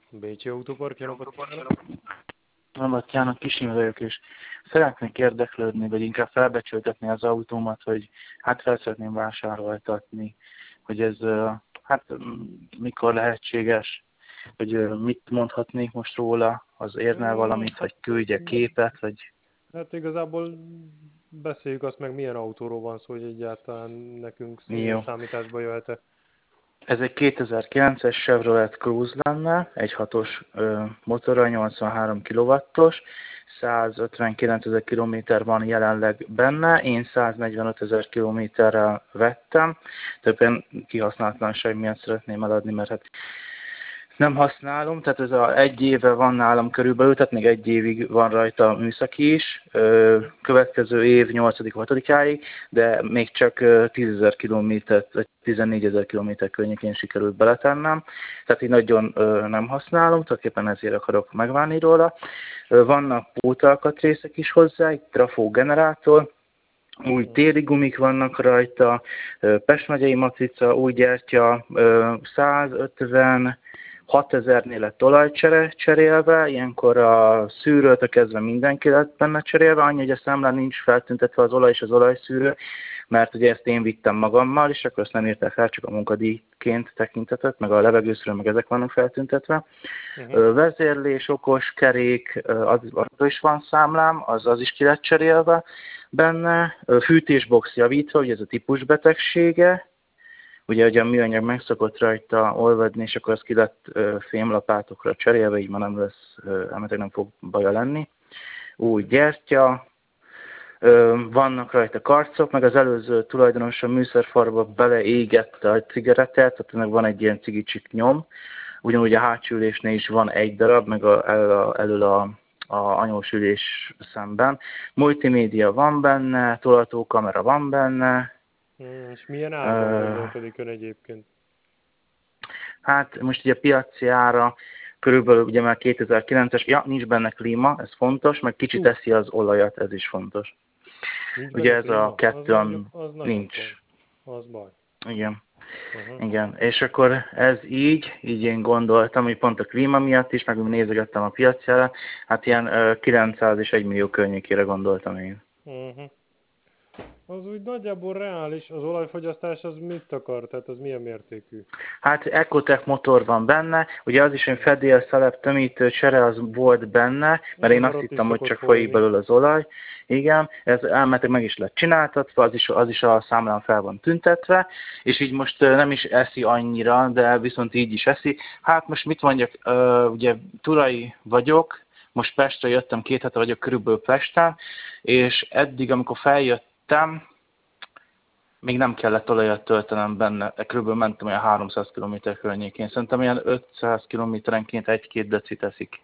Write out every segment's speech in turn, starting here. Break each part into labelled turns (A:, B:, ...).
A: Bécsi Autópark, jó napot kívánok!
B: Napot kívánok, Kisinyi vagyok, és szeretnék érdeklődni, vagy inkább felbecsültetni az autómat, hogy hát fel szeretném vásároltatni, hogy ez mikor lehetséges, hogy mit mondhatnék most róla, az érne valamit, vagy küldje képet, vagy...
A: Hát igazából beszéljük azt meg, milyen autóról van szó, hogy egyáltalán nekünk
B: Jó.
A: számításba jöhet-e.
B: Ez egy 2009-es Chevrolet Cruze lenne, egy 6-os motorra, 83 kW-os, 159 000 kilométer van jelenleg benne, én 145 000 kilométerrel vettem, többen kihasználatlanság miatt szeretném eladni, mert hát nem használom, tehát ez egy éve van nálam körülbelül, tehát még egy évig van rajta műszaki is, következő év 8.-6-áig, de még csak 10 000 kilométert, vagy 14 000 kilométer környékén sikerült beletennem, tehát így nagyon nem használom, tulajdonképpen ezért akarok megválni róla. Vannak pótalkatrészek is hozzá, egy trafó generátor, új téli gumik vannak rajta, Pest megyei matrica, új gyertya, 156 000-nél lett olajcsere cserélve, ilyenkor a szűrőtől kezdve mindenki lett benne cserélve, annyi, hogy a számlán nincs feltüntetve az olaj és az olajszűrő, mert ugye ezt én vittem magammal, és akkor azt nem írták rá, csak a munkadíjként tekintetett, meg a levegőszűrő, meg ezek vannak feltüntetve. Vezérlés, okos kerék, az is van számlám, az is ki lett cserélve benne. Fűtésbox javítva, ugye ez a típusbetegsége, ugye, hogy a műanyag meg szokott rajta olvadni, és akkor az ki lett fémlapátokra cserélve, így már nem lesz, nem fog baja lenni. Új gyertya, vannak rajta karcok, meg az előző tulajdonos a műszerfarba beleégette a cigarettát, tehát ennek van egy ilyen cigicsik nyom, ugyanúgy a hátsülésnél is van egy darab, meg elől a anyós ülés szemben. Multimédia van benne, tolatókamera van benne.
A: És milyen árban gondolkodik ön egyébként?
B: Hát most ugye a piaci ára körülbelül ugye már 2009-es, nincs benne klíma, ez fontos, meg kicsit eszi az olajat, ez is fontos.
A: Nincs
B: Ugye
A: benne
B: ez
A: klíma?
B: a kettő,
A: Az nagyon
B: nincs.
A: baj. Az baj.
B: Igen. Igen, és akkor ez így én gondoltam, hogy pont a klíma miatt is, meg nézegettem a piacjára, hát ilyen 900 és 1 millió környékére gondoltam én.
A: Az úgy nagyjából reális, az olajfogyasztás az mit akar, tehát az milyen mértékű?
B: Hát Ecotec motor van benne, ugye az is, hogy fedél, szelep, tömítő, csere az volt benne, mert én azt hittem, hogy csak folyik belőle az olaj. Igen, ez elméletileg meg is lett csináltatva, az is a számlán fel van tüntetve, és így most nem is eszi annyira, de viszont így is eszi. Hát most mit mondjak, ugye Tulai vagyok, most Pestre jöttem, 2 hete vagyok körülbelül Pesten, és eddig, amikor feljöttem, még nem kellett olajat töltenem benne, körülbelül mentem olyan 300 km környékén. Szerintem ilyen 500 kilométerenként 1-2 decit eszik.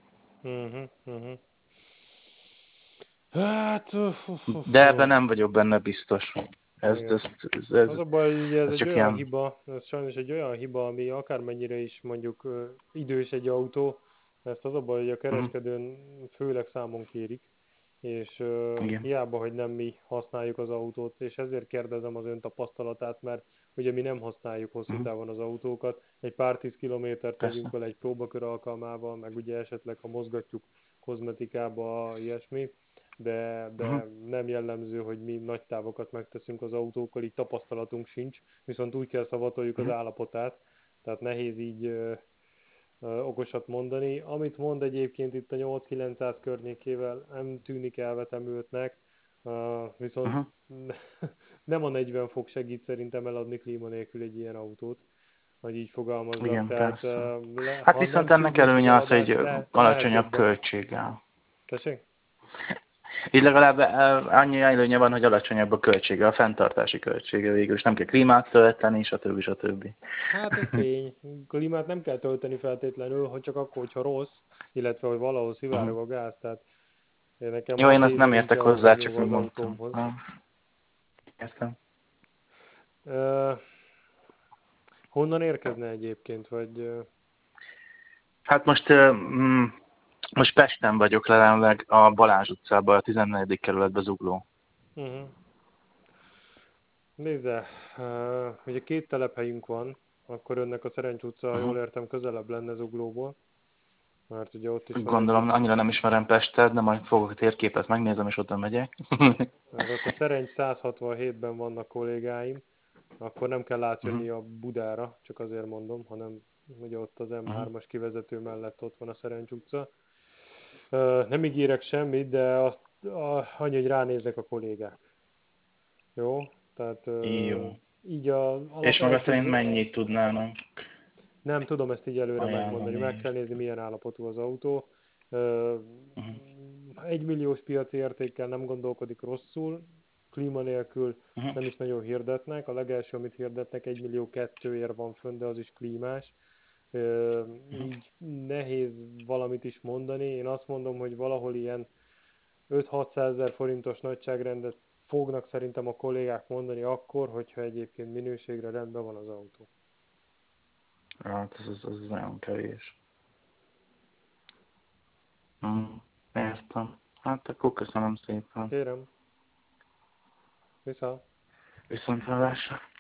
A: Hát,
B: De ebben nem vagyok benne biztos. Ez
A: az a baj, hogy ez egy
B: csak
A: olyan
B: ilyen...
A: hiba, ez sajnos egy olyan hiba, ami akármennyire is mondjuk idős egy autó, ezt az a baj, hogy a kereskedőn főleg számon kérik, és hiába, hogy nem mi használjuk az autót, és ezért kérdezem az ön tapasztalatát, mert ugye mi nem használjuk hosszú távon az autókat, egy pár 10 kilométert megyünk vele egy próbakör alkalmával, meg ugye esetleg, ha mozgatjuk kozmetikába, ilyesmi, de nem jellemző, hogy mi nagy távokat megteszünk az autókkal, így tapasztalatunk sincs, viszont úgy kell szavatoljuk az állapotát, tehát nehéz így okosat mondani. Amit mond egyébként itt a 8-900 környékével nem tűnik elvetemültnek, viszont nem a 40 fok segít szerintem eladni klíma nélkül egy ilyen autót, hogy így fogalmazzak.
B: Igen,
A: tehát,
B: hát
A: ha
B: viszont
A: nem
B: ennek
A: sürgős az
B: előnye az,
A: eladás,
B: hogy
A: lehet
B: alacsonyabb
A: jobban.
B: költséggel.
A: Tessék?
B: Így legalább annyi előnye van, hogy alacsonyabb a költsége, a fenntartási költsége végül, és nem kell klímát tölteni, stb.
A: Hát ez tény. Klímát nem kell tölteni feltétlenül, hogy csak akkor, hogyha rossz, illetve hogy valahol szivárog a gáz. Tehát nekem
B: Jó,
A: 6
B: én azt
A: éve
B: nem
A: nincs
B: értek hozzá,
A: autóm
B: csak
A: az
B: úgy mondtam.
A: autómhoz.
B: Értem.
A: Honnan érkezne egyébként, vagy...
B: Hát most Pesten vagyok jelenleg a Balázs utcában, a 14. kerületben Zugló.
A: Nézze, ugye 2 telephelyünk van, akkor önnek a Szerencs utca, ha jól értem, közelebb lenne Zuglóból. mert ugye ott is van
B: Gondolom,
A: egy...
B: annyira nem ismerem Pestet, de majd fogok a térképet, megnézem, és oda megyek.
A: mert ott a Szerencs 167-ben vannak kollégáim, akkor nem kell átjönni a Budára, csak azért mondom, hanem ugye ott az M3-as kivezető mellett ott van a Szerencs utca. Nem ígérek semmit, de annyi, hogy ránéznek a kollégák. Jó? Tehát
B: Jó.
A: így a alap
B: És maga szerint
A: első...
B: mennyit tudnának
A: Nem tudom ezt így előre megmondani, meg
B: ajánlani?
A: kell nézni, milyen állapotú az autó. 1 milliós piaci értékkel nem gondolkodik rosszul, klíma nélkül nem is nagyon hirdetnek. A legelső, amit hirdetnek, 1,2 millió van fönn, de az is klímás. Így nehéz valamit is mondani. Én azt mondom, hogy valahol ilyen 5-600 ezer forintos nagyságrendet fognak szerintem a kollégák mondani akkor, hogyha egyébként minőségre rendben van az autó.
B: Hát ez nagyon kevés. Értem. Hát akkor köszönöm szépen.
A: Kérem, vissza.
B: Viszontlátásra.